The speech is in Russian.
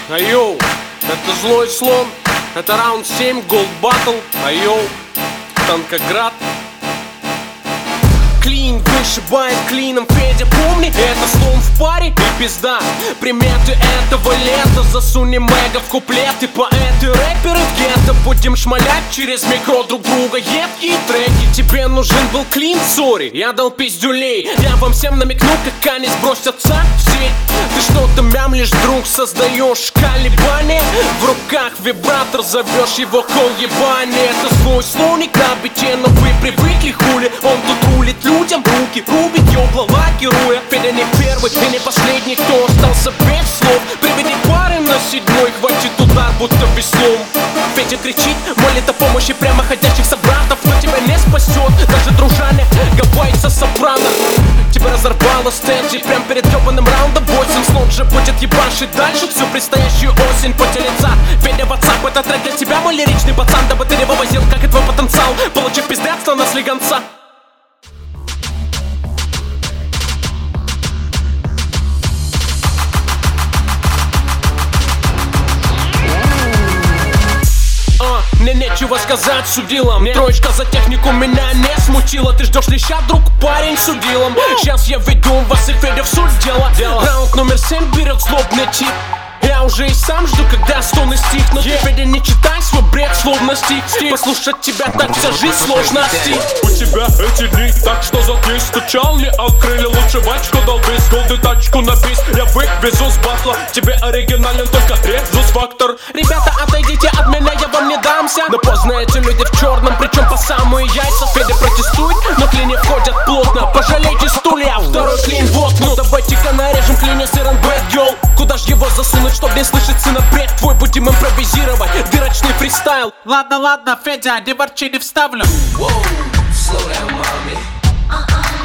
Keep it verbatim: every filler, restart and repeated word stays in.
Айоу, это злой слон, это раунд семь, голд баттл. Айоу, Танкоград. Клин вышибает клином, Федя, помни, это слон в паре и пизда. Приметы этого лета, засунем эго в куплеты. Поэты, рэперы в гетто, будем шмалять через микро друг друга едкие треки. Тебе нужен был клин, сори, я дал пиздюлей. Я вам всем намекну, как они сбросятся в сеть. Ты что-то мямлишь, друг, создаешь колебания. В руках вибратор, зовешь его кол ебания. Это свой слоник на бите, но вы привыкли хули. Он тут рулит людям руки, рубит ёбла, лакируя. Федя не первый и не последний, кто остался без слов. Приведи пары на седьмой, хватит удар, будто веслом. Федя кричит, молит о помощи прямо ходящих собратов, но тебя не спасет даже дружане гавайца сопрано. Тебя разорвало стенджи прям перед ёбаным раундом восемь. Слон же будет ебашить дальше всю предстоящую осень. Поте лица, Федя WhatsApp, это трек для тебя, мой лиричный пацан. Дабы ты не вывозил, как и твой потенциал, получив пиздец на слегонца. Мне нечего сказать судилам. Троечка за технику меня не смутила. Ты ждешь леща, друг, парень с удилом. Сейчас я веду вас и Федя в суть дела. Раунд номер семь берет злобный тип. Я уже и сам жду, когда стоны стихнут. yeah. Федя, не читай свой бред, словно стих. Послушать тебя так вся жизнь сложно. Стих. У тебя эти дни, так что заткнись. Стучал, не открыли, лучше бачку долбись. Голды тачку на бис, я вывезу с батла. Тебе оригинален только резус-фактор. Ребята, отойдите от меня, я вам не дамся. Но поздно эти люди в черном, причем по самые яйца. Федя протестует, но клини входят плотно. Пожалейте стулья, второй клин вот. Ну давайте-ка нарежем клине сырен бэд, йоу. Куда ж его засунуть, чтоб не слышать сына бред твой? Будем импровизировать, дырочный фристайл. Ладно, ладно, Федя, не ворчи, не вставлю. Whoa, slow down, mommy. Uh-uh.